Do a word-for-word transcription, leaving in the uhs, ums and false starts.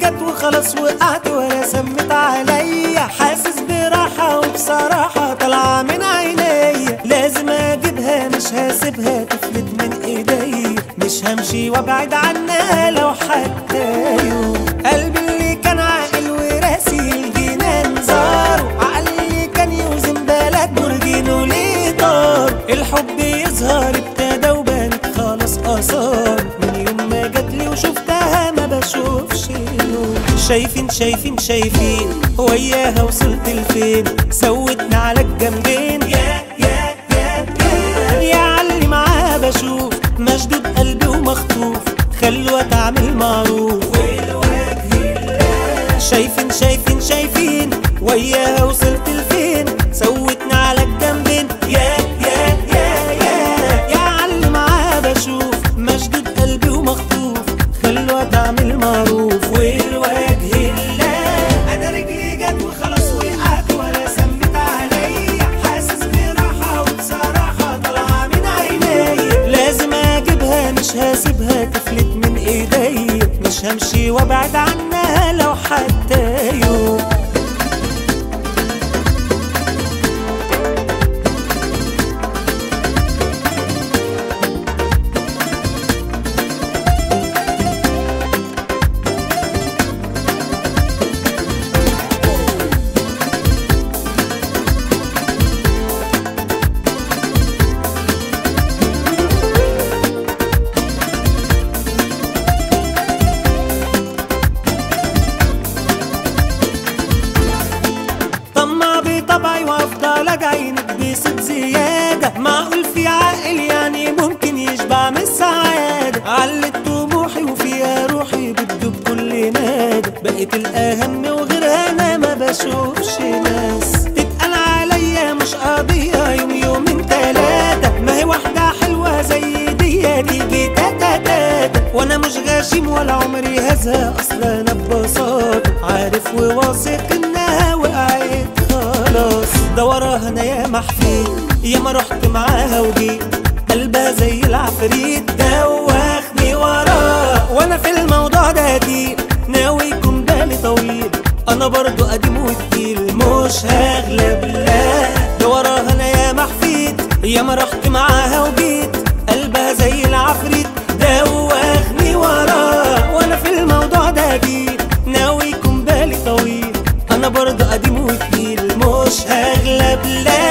جت وخلاص وقعت ولا سمت عليا، حاسس براحة وبصراحة طالعة من عينيا، لازم اجيبها مش هسيبها تفلت من ايديا، مش همشي وابعد عنها لو حتى يوم. قلبي اللي كان عاقل وراسي الجنان زار، عقلي اللي كان يوزن بلد برجينه ليه طار، الحب يظهر ابتدى وبانت خلاص اثار، من يوم ما جاتلي وشفتها ما بشوفش نور. شايفين شايفين شايفين وياها وصلت لفين، سوتنا على الجنبين يا يا يا يا يا علي معاها بشوف، مشدود قلبي ومخطوف، خلوة تعمل معروف والوجه الله. شايفين شايفين شايفين وياها وصلت لفين، سوتنا على الجنبين يا يا يا يا يا علي معاها بشوف، مشدود قلبي ومخطوف، خلوة تعمل معروف والوجه الله. انا رجلي جت وخلاص وقعت ولا سمت عليا، حاسس براحة وبصراحة طالعة من عينيا، لازم اجيبها مش هسيبها تفلت من ايديا، مش همشي وابعد عنها لو حتى يوم. طمع بطبعي وافضل اجعينك بصوت زيادة، معقول في عاقل يعني ممكن يشبع من السعادة، علت طموحي وفيها روحي بتدوب كل نادى، بقيت الاهم وغيرها انا ما بشوفش ناس، تتقال عليا مش قضية يوم يومين تلاتة، ما هي واحدة حلوة زي دي تيجي تاتا تاتا، وانا مش غشيم ولا عمري هزهق اصلا انا ببساطة، عارف وواثق انها وقعت خلاص، ده وراها انا يا محفيد، يا ما رحت معاها وجيت، قلبها زي العفريت دوخني وراه، وانا في الموضوع ده قديم ناوي يكون بالي طويل، انا برضو قديم وتقيل مش هغلب لا، ده وراها انا يا محفيد، يا ما رحت معاها وجيت، قلبها زي العفريت دوخني وراه، وانا في الموضوع ده قديم ناوي يكون بالي طويل، انا برضو قديم وتقيل مش هغلب لا.